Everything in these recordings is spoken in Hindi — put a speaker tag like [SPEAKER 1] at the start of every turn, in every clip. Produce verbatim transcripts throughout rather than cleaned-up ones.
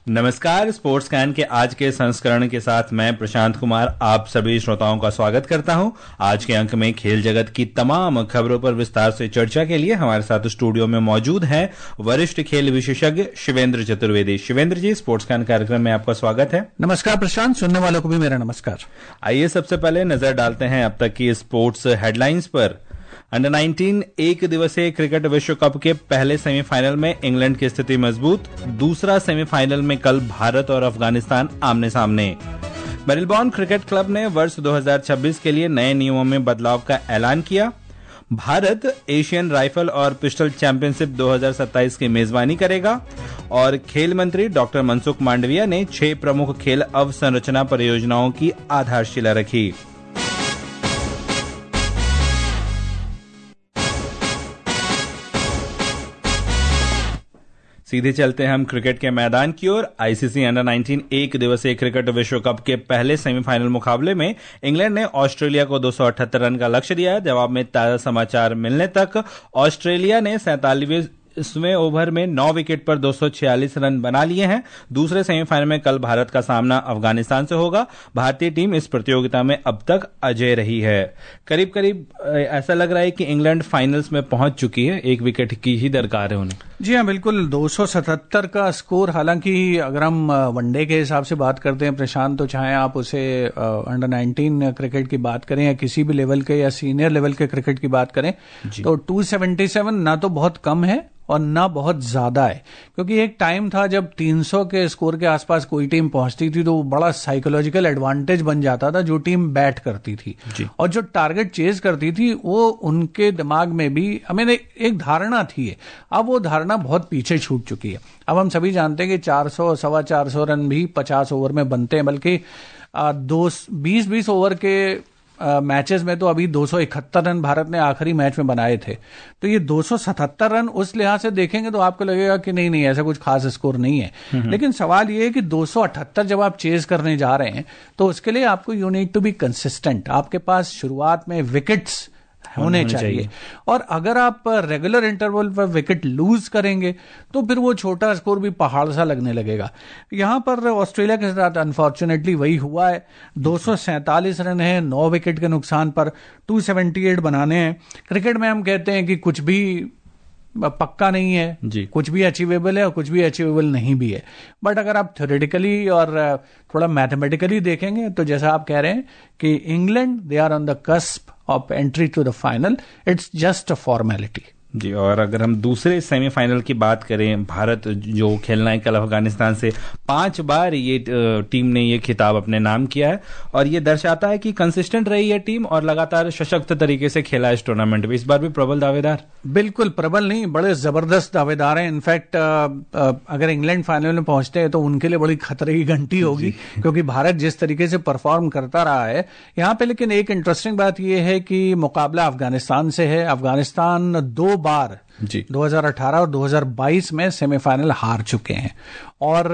[SPEAKER 1] नमस्कार, स्पोर्ट्स कैन के आज के संस्करण के साथ मैं प्रशांत कुमार आप सभी श्रोताओं का स्वागत करता हूं। आज के अंक में खेल जगत की तमाम खबरों पर विस्तार से चर्चा के लिए हमारे साथ स्टूडियो में मौजूद हैं वरिष्ठ खेल विशेषज्ञ शिवेंद्र चतुर्वेदी। शिवेंद्र जी, स्पोर्ट्स कैन कार्यक्रम में आपका स्वागत है।
[SPEAKER 2] नमस्कार प्रशांत, सुनने वालों को भी मेरा नमस्कार।
[SPEAKER 1] आइए सबसे पहले नजर डालते हैं अब तक की स्पोर्ट्स हेडलाइंस पर। अंडर नाइनटीन एक दिवसीय क्रिकेट विश्व कप के पहले सेमीफाइनल में इंग्लैंड की स्थिति मजबूत। दूसरा सेमीफाइनल में कल भारत और अफगानिस्तान आमने सामने। मेलबॉर्न क्रिकेट क्लब ने वर्ष दो हज़ार छब्बीस के लिए नए नियमों में बदलाव का ऐलान किया। भारत एशियन राइफल और पिस्टल चैंपियनशिप दो हज़ार सत्ताईस की मेजबानी करेगा। और खेल मंत्री डॉक्टर मनसुख मांडविया ने छह प्रमुख खेल अवसंरचना परियोजनाओं की आधारशिला रखी। सीधे चलते हैं हम क्रिकेट के मैदान की ओर। आईसीसी अंडर नाइनटीन एक दिवसीय क्रिकेट विश्व कप के पहले सेमीफाइनल मुकाबले में इंग्लैंड ने ऑस्ट्रेलिया को दो सौ अठहत्तर रन का लक्ष्य दिया। जवाब में ताजा समाचार मिलने तक ऑस्ट्रेलिया ने सैंतालीसवें इसवें ओवर में नौ विकेट पर दो सौ छियालीस रन बना लिए हैं। दूसरे सेमीफाइनल में कल भारत का सामना अफगानिस्तान से होगा। भारतीय टीम इस प्रतियोगिता में अब तक अजेय रही है। करीब करीब ऐसा लग रहा है कि इंग्लैंड फाइनल्स में पहुंच चुकी है, एक विकेट की ही दरकार है उन्हें।
[SPEAKER 2] जी हाँ, बिल्कुल। दो सौ सतहत्तर का स्कोर, हालांकि अगर हम वनडे के हिसाब से बात करते हैं प्रशांत, तो चाहे आप उसे अंडर नाइनटीन क्रिकेट की बात करें या किसी भी लेवल के या सीनियर लेवल के क्रिकेट की बात करें, तो दो सौ सतहत्तर ना तो बहुत कम है और ना बहुत ज्यादा है। क्योंकि एक टाइम था जब तीन सौ के स्कोर के आसपास कोई टीम पहुंचती थी तो वो बड़ा साइकोलॉजिकल एडवांटेज बन जाता था जो टीम बैट करती थी, और जो टारगेट चेज करती थी वो उनके दिमाग में भी हमें एक धारणा थी। अब वो धारणा बहुत पीछे छूट चुकी है। अब हम सभी जानते हैं कि चार सौ सवा चार सौ रन भी पचास ओवर में बनते हैं, बल्कि दो बीस बीस ओवर के मैचेस uh, में तो अभी दो सौ इकहत्तर रन भारत ने आखिरी मैच में बनाए थे। तो ये दो सौ सतहत्तर रन उस लिहाज से देखेंगे तो आपको लगेगा कि नहीं नहीं ऐसा कुछ खास स्कोर नहीं है। लेकिन सवाल ये है कि दो सौ अठहत्तर जब आप चेज करने जा रहे हैं तो उसके लिए आपको you need to be consistent. आपके पास शुरुआत में विकेट्स होने, होने चाहिए।, चाहिए और अगर आप रेगुलर इंटरवल पर विकेट लूज करेंगे तो फिर वो छोटा स्कोर भी पहाड़ सा लगने लगेगा। यहां पर ऑस्ट्रेलिया के साथ अनफॉर्चुनेटली वही हुआ है। दो सौ सैंतालीस रन है, नौ विकेट के नुकसान पर दो सौ अठहत्तर बनाने हैं। क्रिकेट में हम कहते हैं कि कुछ भी पक्का नहीं है जी, कुछ भी अचीवेबल है और कुछ भी अचीवेबल नहीं भी है। बट अगर आप थ्योरेटिकली और थोड़ा मैथमेटिकली देखेंगे तो जैसा आप कह रहे हैं कि England they are on the cusp of entry to the final, it's just a formality
[SPEAKER 1] जी। और अगर हम दूसरे सेमीफाइनल की बात करें, भारत जो खेलना है कल अफगानिस्तान से, पांच बार ये टीम ने ये खिताब अपने नाम किया है और ये दर्शाता है कि कंसिस्टेंट रही है टीम और लगातार सशक्त तरीके से खेला इस टूर्नामेंट में। इस बार भी प्रबल दावेदार,
[SPEAKER 2] बिल्कुल प्रबल नहीं, बड़े जबरदस्त दावेदार हैं। इनफैक्ट अगर इंग्लैंड फाइनल में पहुंचते हैं तो उनके लिए बड़ी खतरे की घंटी होगी क्योंकि भारत जिस तरीके से परफॉर्म करता रहा है यहाँ पे। लेकिन एक इंटरेस्टिंग बात यह है कि मुकाबला अफगानिस्तान से है। अफगानिस्तान दो बार जी दो हज़ार अठारह और दो हज़ार बाईस में सेमीफाइनल हार चुके हैं और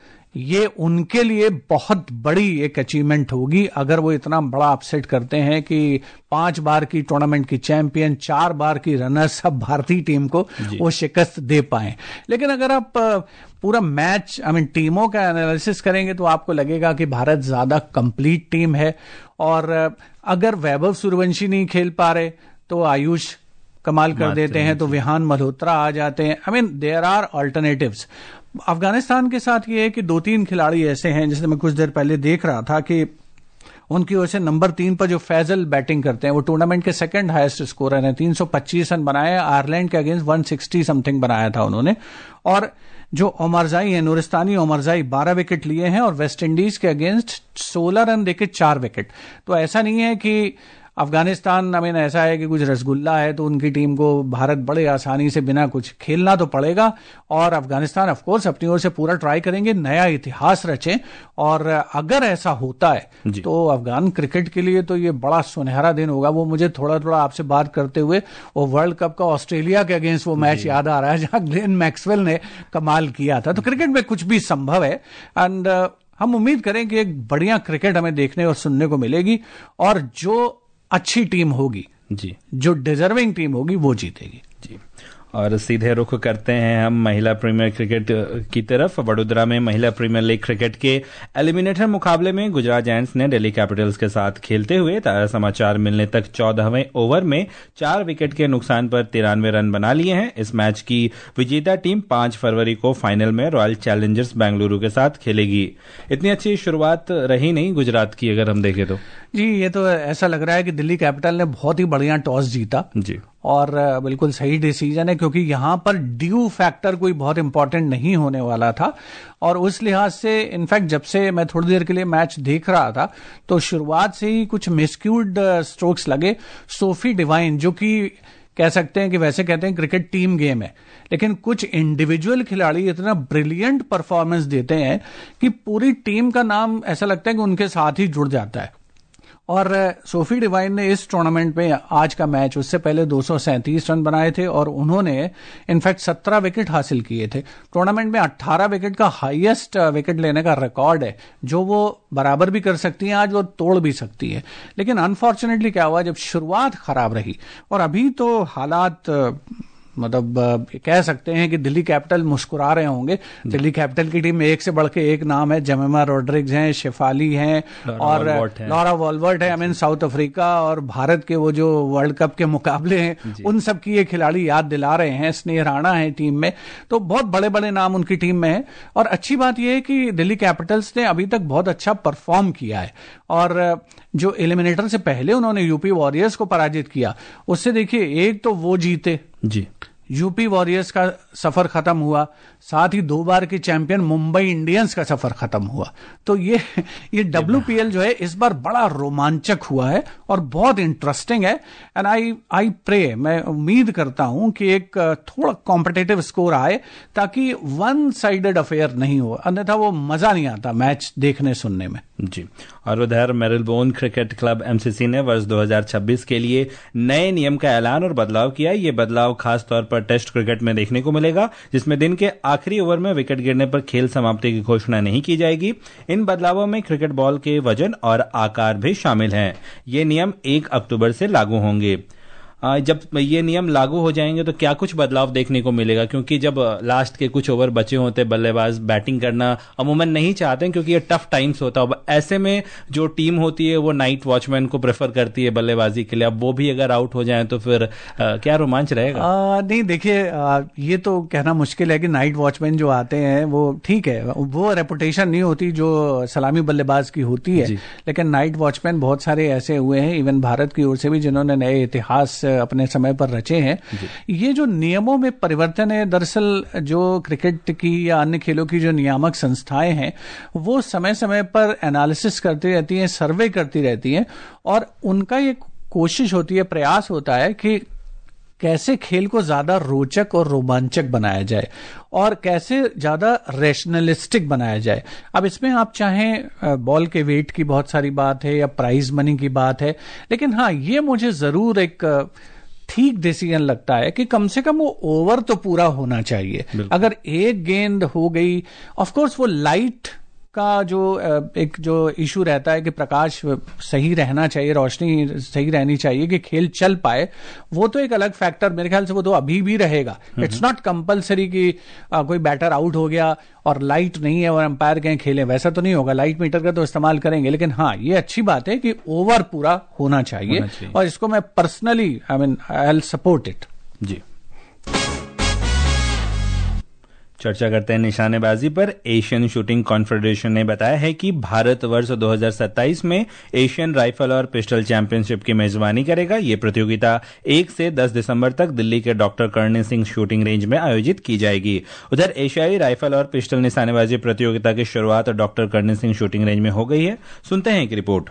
[SPEAKER 2] ये उनके लिए बहुत बड़ी एक अचीवमेंट होगी अगर वो इतना बड़ा अपसेट करते हैं कि पांच बार की टूर्नामेंट की चैंपियन, चार बार की रनर्स अब भारतीय टीम को वो शिकस्त दे पाए। लेकिन अगर आप पूरा मैच आई मीन टीमों का एनालिसिस करेंगे तो आपको लगेगा कि भारत ज्यादा कंप्लीट टीम है। और अगर वैभव सूर्यवंशी नहीं खेल पा रहे तो आयुष कमाल कर देते हैं, तो विहान मल्होत्रा आ जाते हैं। I mean there are alternatives. Afghanistan के साथ ये है कि दो तीन खिलाड़ी ऐसे हैं, जैसे मैं कुछ देर पहले देख रहा था कि उनकी वजह से नंबर तीन पर जो फैजल बैटिंग करते हैं वो टूर्नामेंट के सेकंड हाईएस्ट स्कोरर हैं, तीन सौ पच्चीस रन बनाए। आयरलैंड के अगेंस्ट एक सौ साठ समथिंग बनाया था उन्होंने। और जो ओमरजाई है, नूरिस्तानी ओमरजाई, बारह विकेट लिए हैं और वेस्ट इंडीज के अगेंस्ट सोलह रन देके चार विकेट। तो ऐसा नहीं है कि अफगानिस्तान आई मीन ऐसा है कि कुछ रसगुल्ला है तो उनकी टीम को भारत बड़े आसानी से बिना कुछ खेलना तो पड़ेगा। और अफगानिस्तान ऑफ कोर्स अपनी ओर से पूरा ट्राई करेंगे, नया इतिहास रचें। और अगर ऐसा होता है तो अफगान क्रिकेट के लिए तो ये बड़ा सुनहरा दिन होगा। वो मुझे थोड़ा थोड़ा आपसे बात करते हुए वो वर्ल्ड कप का ऑस्ट्रेलिया के अगेंस्ट वो मैच याद आ रहा है जहां ग्लेन मैक्सवेल ने कमाल किया था। तो क्रिकेट में कुछ भी संभव है एंड हम उम्मीद करें कि एक बढ़िया क्रिकेट हमें देखने और सुनने को मिलेगी और जो अच्छी टीम होगी जी, जो डिजर्विंग टीम होगी वो जीतेगी
[SPEAKER 1] जी। और सीधे रुख करते हैं हम महिला प्रीमियर क्रिकेट की तरफ। वडोदरा में महिला प्रीमियर लीग क्रिकेट के एलिमिनेटर मुकाबले में गुजरात जायंट्स ने दिल्ली कैपिटल्स के साथ खेलते हुए ताजा समाचार मिलने तक चौदहवें ओवर में चार विकेट के नुकसान पर तिरानवे रन बना लिए हैं। इस मैच की विजेता टीम पांच फरवरी को फाइनल में रॉयल चैलेंजर्स बेंगलुरु के साथ खेलेगी। इतनी अच्छी शुरुआत रही नहीं गुजरात की, अगर हम देखें तो।
[SPEAKER 2] जी, ये तो ऐसा लग रहा है कि दिल्ली कैपिटल ने बहुत ही बढ़िया टॉस जीता
[SPEAKER 1] जी,
[SPEAKER 2] और बिल्कुल सही डिसीजन है, क्योंकि यहां पर ड्यू फैक्टर कोई बहुत इंपॉर्टेंट नहीं होने वाला था। और उस लिहाज से इनफैक्ट जब से मैं थोड़ी देर के लिए मैच देख रहा था तो शुरुआत से ही कुछ मिसक्यूड स्ट्रोक्स लगे। सोफी डिवाइन, जो कि कह सकते हैं कि वैसे कहते हैं क्रिकेट टीम गेम है, लेकिन कुछ इंडिविजुअल खिलाड़ी इतना ब्रिलियंट परफॉर्मेंस देते हैं कि पूरी टीम का नाम ऐसा लगता है कि उनके साथ ही जुड़ जाता है। और सोफी डिवाइन ने इस टूर्नामेंट में आज का मैच, उससे पहले दो सौ सैंतीस रन बनाए थे और उन्होंने इनफैक्ट सत्रह विकेट हासिल किए थे। टूर्नामेंट में अट्ठारह विकेट का हाईएस्ट विकेट लेने का रिकॉर्ड है, जो वो बराबर भी कर सकती हैं, आज वो तोड़ भी सकती है। लेकिन अनफॉर्चुनेटली क्या हुआ, जब शुरुआत खराब रही और अभी तो हालात मतलब कह सकते हैं कि दिल्ली कैपिटल मुस्कुरा रहे होंगे। दिल्ली कैपिटल की टीम में एक से बढ़ के एक नाम है, जेमिमा रोड्रिग्स हैं, शेफाली हैं और लॉरा वॉल्वर्ट है। आई मीन साउथ अफ्रीका और भारत के वो जो वर्ल्ड कप के मुकाबले हैं उन सब की ये खिलाड़ी याद दिला रहे हैं। स्नेह राणा है टीम में, तो बहुत बड़े बड़े नाम उनकी टीम में है। और अच्छी बात यह है कि दिल्ली कैपिटल्स ने अभी तक बहुत अच्छा परफॉर्म किया है। और जो एलिमिनेटर से पहले उन्होंने यूपी वॉरियर्स को पराजित किया, उससे देखिए एक तो वो जीते
[SPEAKER 1] जी,
[SPEAKER 2] यूपी वॉरियर्स का सफर खत्म हुआ, साथ ही दो बार के चैंपियन मुंबई इंडियंस का सफर खत्म हुआ। तो ये ये डब्ल्यूपीएल जो है इस बार बड़ा रोमांचक हुआ है और बहुत इंटरेस्टिंग है। एंड आई आई प्रे, मैं उम्मीद करता हूं कि एक थोड़ा कॉम्पिटिटिव स्कोर आए ताकि वन साइडेड अफेयर नहीं हो, अन्यथा वो मजा नहीं आता मैच देखने सुनने में।
[SPEAKER 1] जी, और उधर मेरिलबोर्न क्रिकेट क्लब एमसीसी ने वर्ष दो हज़ार छब्बीस के लिए नए नियम का ऐलान और बदलाव किया। ये बदलाव खास तौर पर टेस्ट क्रिकेट में देखने को मिलेगा, जिसमें दिन के आखिरी ओवर में विकेट गिरने पर खेल समाप्ति की घोषणा नहीं की जाएगी। इन बदलावों में क्रिकेट बॉल के वजन और आकार भी शामिल हैं। ये नियम एक अक्टूबर से लागू होंगे। जब ये नियम लागू हो जाएंगे तो क्या कुछ बदलाव देखने को मिलेगा, क्योंकि जब लास्ट के कुछ ओवर बचे होते बल्लेबाज बैटिंग करना अमूमन नहीं चाहते हैं क्योंकि ये टफ टाइम्स होता है। ऐसे में जो टीम होती है वो नाइट वॉचमैन को प्रेफर करती है बल्लेबाजी के लिए। अब वो भी अगर आउट हो जाए तो फिर आ, क्या रोमांच रहेगा?
[SPEAKER 2] आ, नहीं देखिए, ये तो कहना मुश्किल है कि नाइट वॉचमैन जो आते हैं वो ठीक है, वो रेपुटेशन नहीं होती जो सलामी बल्लेबाज की होती है। लेकिन नाइट वॉचमैन बहुत सारे ऐसे हुए हैं, इवन भारत की ओर से भी, जिन्होंने नए इतिहास अपने समय पर रचे हैं। ये जो नियमों में परिवर्तन है, दरअसल जो क्रिकेट की या अन्य खेलों की जो नियामक संस्थाएं हैं वो समय समय पर एनालिसिस करती रहती हैं, सर्वे करती रहती हैं और उनका ये कोशिश होती है, प्रयास होता है कि कैसे खेल को ज्यादा रोचक और रोमांचक बनाया जाए और कैसे ज्यादा रैशनलिस्टिक बनाया जाए। अब इसमें आप चाहें बॉल के वेट की बहुत सारी बात है या प्राइज मनी की बात है, लेकिन हाँ, ये मुझे जरूर एक ठीक डिसीजन लगता है कि कम से कम वो ओवर तो पूरा होना चाहिए। अगर एक गेंद हो गई, ऑफ कोर्स वो लाइट का जो एक जो इशू रहता है कि प्रकाश सही रहना चाहिए, रोशनी सही रहनी चाहिए कि खेल चल पाए, वो तो एक अलग फैक्टर मेरे ख्याल से वो तो अभी भी रहेगा। इट्स नॉट कंपलसरी कि आ, कोई बैटर आउट हो गया और लाइट नहीं है और अंपायर कहीं खेलें, वैसा तो नहीं होगा। लाइट मीटर का तो इस्तेमाल करेंगे, लेकिन हाँ, ये अच्छी बात है कि ओवर पूरा होना चाहिए, होना चाहिए। और इसको मैं personally I mean I will support it.
[SPEAKER 1] जी, चर्चा करते हैं निशानेबाजी पर। एशियन शूटिंग कॉन्फेडरेशन ने बताया है कि भारत वर्ष दो हज़ार सत्ताईस में एशियन राइफल और पिस्टल चैंपियनशिप की मेजबानी करेगा। ये प्रतियोगिता एक से दस दिसंबर तक दिल्ली के doctor Karni Singh shooting range में आयोजित की जाएगी। उधर एशियाई राइफल और पिस्टल निशानेबाजी प्रतियोगिता की शुरुआत doctor Karni Singh shooting range में हो गई है। सुनते हैं एक रिपोर्ट।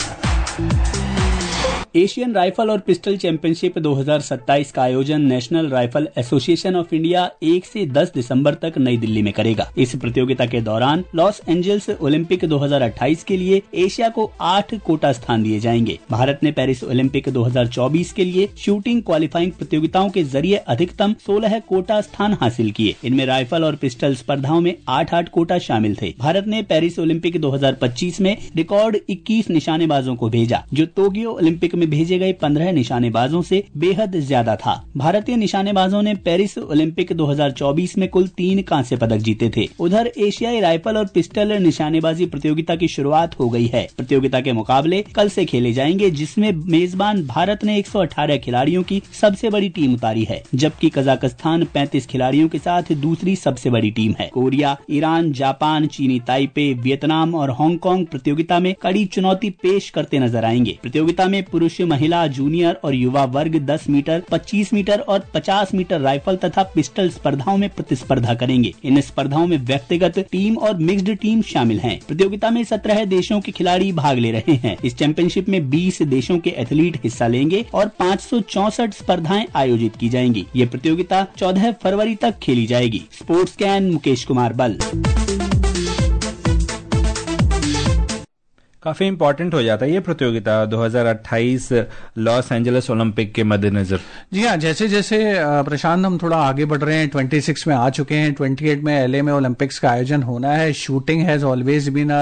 [SPEAKER 3] एशियन राइफल और पिस्टल चैंपियनशिप दो हज़ार सत्ताईस का आयोजन national rifle association of India एक से दस दिसंबर तक नई दिल्ली में करेगा। इस प्रतियोगिता के दौरान लॉस एंजल्स ओलंपिक दो हज़ार अट्ठाईस के लिए एशिया को आठ कोटा स्थान दिए जाएंगे। भारत ने पेरिस ओलंपिक दो हज़ार चौबीस के लिए शूटिंग क्वालिफाइंग प्रतियोगिताओं के जरिए अधिकतम सोलह कोटा स्थान हासिल किए। इनमें राइफल और पिस्टल स्पर्धाओं में आठ आठ कोटा शामिल थे। भारत ने पेरिस ओलंपिक दो हज़ार पच्चीस में रिकॉर्ड इक्कीस निशानेबाजों को भेजा, जो टोक्यो ओलंपिक में भेजे गए पंद्रह निशानेबाजों से बेहद ज्यादा था। भारतीय निशानेबाजों ने पेरिस ओलंपिक दो हज़ार चौबीस में कुल तीन कांस्य पदक जीते थे। उधर एशियाई राइफल और पिस्टल निशानेबाजी प्रतियोगिता की शुरुआत हो गई है। प्रतियोगिता के मुकाबले कल से खेले जाएंगे, जिसमें मेजबान भारत ने एक सौ अठारह खिलाड़ियों की सबसे बड़ी टीम उतारी है, जबकि कजाकिस्तान पैंतीस खिलाड़ियों के साथ दूसरी सबसे बड़ी टीम है। कोरिया, ईरान, जापान, चीनी ताइपे, वियतनाम और हांगकांग प्रतियोगिता में कड़ी चुनौती पेश करते नजर आएंगे। प्रतियोगिता में पुरुष, महिला, जूनियर और युवा वर्ग दस मीटर, पच्चीस मीटर और पचास मीटर राइफल तथा पिस्टल स्पर्धाओं में प्रतिस्पर्धा करेंगे। इन स्पर्धाओं में व्यक्तिगत, टीम और मिक्स्ड टीम शामिल हैं। प्रतियोगिता में सत्रह देशों के खिलाड़ी भाग ले रहे हैं। इस चैंपियनशिप में बीस देशों के एथलीट हिस्सा लेंगे और पाँच सौ चौसठ स्पर्धाएं आयोजित की जाएंगी। ये प्रतियोगिता चौदह फरवरी तक खेली जाएगी। स्पोर्ट्स कैन मुकेश कुमार बल।
[SPEAKER 1] काफी इंपॉर्टेंट हो जाता है ये प्रतियोगिता दो हज़ार अट्ठाईस लॉस एंजलिस ओलंपिक के मद्देनजर। जी हाँ, जैसे जैसे प्रशांत हम थोड़ा आगे बढ़ रहे हैं, छब्बीस में आ चुके हैं, अट्ठाईस में एलए में ओलंपिक्स का आयोजन होना है। Shooting has always been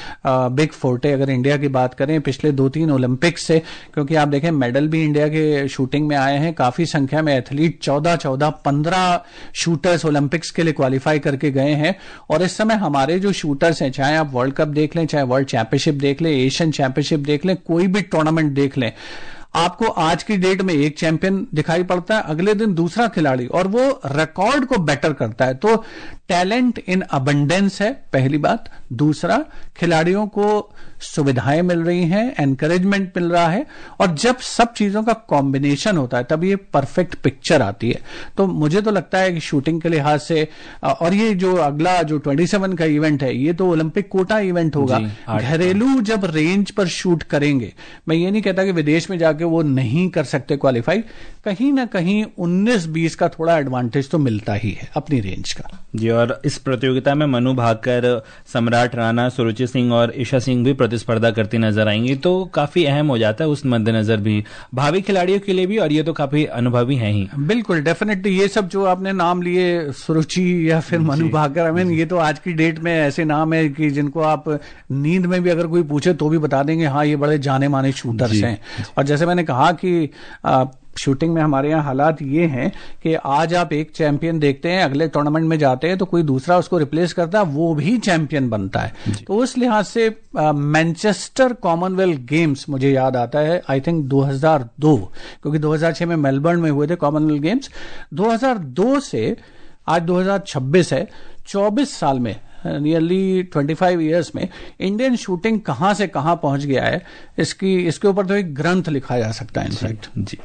[SPEAKER 1] a big forte अगर इंडिया की बात करें पिछले दो तीन ओलंपिक्स से, क्योंकि आप देखें मेडल भी इंडिया के शूटिंग में आए हैं। काफी संख्या में एथलीट चौदह चौदह पंद्रह शूटर्स ओलंपिक्स के लिए क्वालिफाई करके गए हैं। और इस समय हमारे जो शूटर्स हैं, चाहे आप वर्ल्ड कप देख लें, चाहे वर्ल्ड चैंपियनशिप देख ले, एशियन चैंपियनशिप देख लें, कोई भी टूर्नामेंट देख लें, आपको आज की डेट में एक चैंपियन दिखाई पड़ता है, अगले दिन दूसरा खिलाड़ी, और वो रिकॉर्ड को बेटर करता है। तो टैलेंट इन अबंडेंस है, पहली बात। दूसरा, खिलाड़ियों को सुविधाएं मिल रही हैं, एनकरेजमेंट मिल रहा है, और जब सब चीजों का कॉम्बिनेशन होता है तब ये परफेक्ट पिक्चर आती है। तो मुझे तो लगता है कि शूटिंग के लिहाज से, और ये जो अगला जो सत्ताईस का इवेंट है, ये तो ओलंपिक कोटा इवेंट होगा। घरेलू जब रेंज पर शूट करेंगे, मैं ये नहीं कहता कि विदेश में जाके वो नहीं कर सकते क्वालिफाई, कहीं ना कहीं उन्नीस बीस का थोड़ा एडवांटेज तो मिलता ही है अपनी रेंज का जी। और इस प्रतियोगिता में मनु भाकर, सम्राट राणा, सुरुचि सिंह और ईशा सिंह भी प्रतिस्पर्धा करती नजर आएंगी, तो काफी अहम हो जाता है उस मद्देनजर भी भावी खिलाड़ियों के लिए भी, और ये तो काफी अनुभवी हैं ही।
[SPEAKER 2] बिल्कुल, डेफिनेटली ये सब जो आपने नाम लिए, सुरुचि या फिर मनु भाकर, आई मीन ये तो आज की डेट में ऐसे नाम है कि जिनको आप नींद में भी अगर कोई पूछे तो भी बता देंगे हाँ ये बड़े जाने माने शूटर्स हैं। और जैसे मैंने कहा कि आ, शूटिंग में हमारे यहाँ हालात ये हैं कि आज आप एक चैंपियन देखते हैं, अगले टूर्नामेंट में जाते हैं तो कोई दूसरा उसको रिप्लेस करता है, वो भी चैंपियन बनता है। तो उस लिहाज से मैनचेस्टर कॉमनवेल्थ गेम्स मुझे याद आता है, आई थिंक दो हज़ार दो, क्योंकि दो हज़ार छह में मेलबर्न में हुए थे कॉमनवेल्थ गेम्स। दो हज़ार दो से आज दो हज़ार छब्बीस है, चौबीस साल में, नियरली पच्चीस इयर्स में इंडियन शूटिंग कहां से कहां पहुंच गया है, इसकी इसके ऊपर तो एक ग्रंथ लिखा जा सकता है इनफैक्ट
[SPEAKER 1] जी।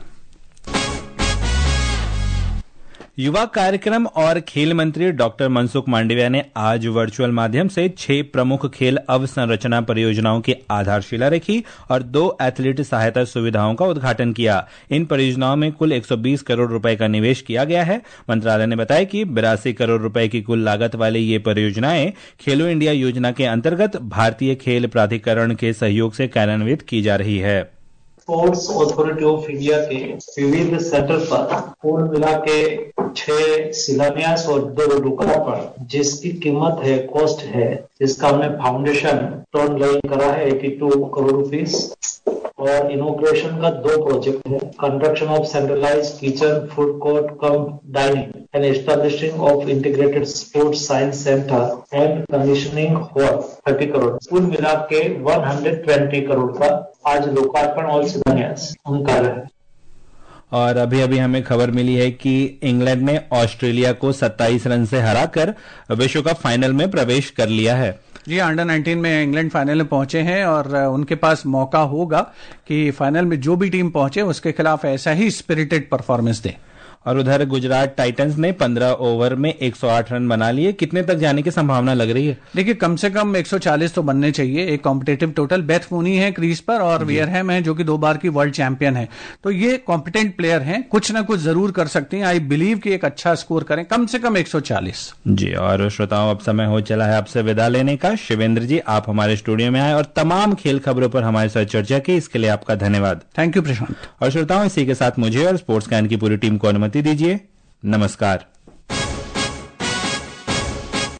[SPEAKER 1] युवा कार्यक्रम और खेल मंत्री डॉक्टर मनसुख मांडविया ने आज वर्चुअल माध्यम से छह प्रमुख खेल अवसंरचना परियोजनाओं की आधारशिला रखी और दो एथलीट सहायता सुविधाओं का उद्घाटन किया। इन परियोजनाओं में कुल एक सौ बीस करोड़ रुपए का निवेश किया गया है। मंत्रालय ने बताया कि बिरासी करोड़ रुपए की कुल लागत वाली ये परियोजनाएं खेलो इंडिया योजना के अंतर्गत भारतीय खेल प्राधिकरण के सहयोग से कार्यान्वित की जा रही है।
[SPEAKER 4] स्पोर्ट्स अथॉरिटी ऑफ इंडिया के विविध सेंटर पर कुल मिला के छह शिलान्यास और दो लोकार्पण, जिसकी कीमत है, कॉस्ट है, जिसका हमने फाउंडेशन टर्न लाइन करा है बयासी करोड़ रुपीस, और इनोग्रेशन का दो प्रोजेक्ट है, construction of centralised kitchen, food court come dining and establishing of integrated sports science centre and conditioning hall तीस करोड़। कुल मिला के एक सौ बीस करोड़ का आज लोकार्पण और शिलान्यास उनका है।
[SPEAKER 1] और अभी अभी हमें खबर मिली है कि इंग्लैंड ने ऑस्ट्रेलिया को सत्ताईस रन से हराकर विश्व कप फाइनल में प्रवेश कर लिया है।
[SPEAKER 2] जी, अंडर नाइनटीन में इंग्लैंड फाइनल में पहुंचे हैं और उनके पास मौका होगा कि फाइनल में जो भी टीम पहुंचे उसके खिलाफ ऐसा ही स्पिरिटेड परफॉर्मेंस दे।
[SPEAKER 1] और उधर गुजरात टाइटंस ने पंद्रह ओवर में एक सौ आठ रन बना लिए। कितने तक जाने की संभावना लग रही है?
[SPEAKER 2] देखिए, कम से कम एक सौ चालीस तो बनने चाहिए। एक कॉम्पिटेटिव टोटल। बेथ मूनी है क्रीज पर और वियरहैम है जो कि दो बार की वर्ल्ड चैंपियन है, तो ये कॉम्पिटेंट प्लेयर हैं, कुछ ना कुछ जरूर कर सकती हैं। आई बिलीव कि एक अच्छा स्कोर करें, कम से कम एक सौ चालीस।
[SPEAKER 1] जी, और श्रोताओं, अब समय हो चला है आपसे विदा लेने का। शिवेंद्र जी, आप हमारे स्टूडियो में आए और तमाम खेल खबरों पर हमारे साथ चर्चा की, इसके लिए आपका धन्यवाद।
[SPEAKER 2] Thank you Prashant.
[SPEAKER 1] और श्रोताओं, इसी के साथ मुझे और स्पोर्ट्स कैन की पूरी टीम को अनुमति दीजिए। नमस्कार।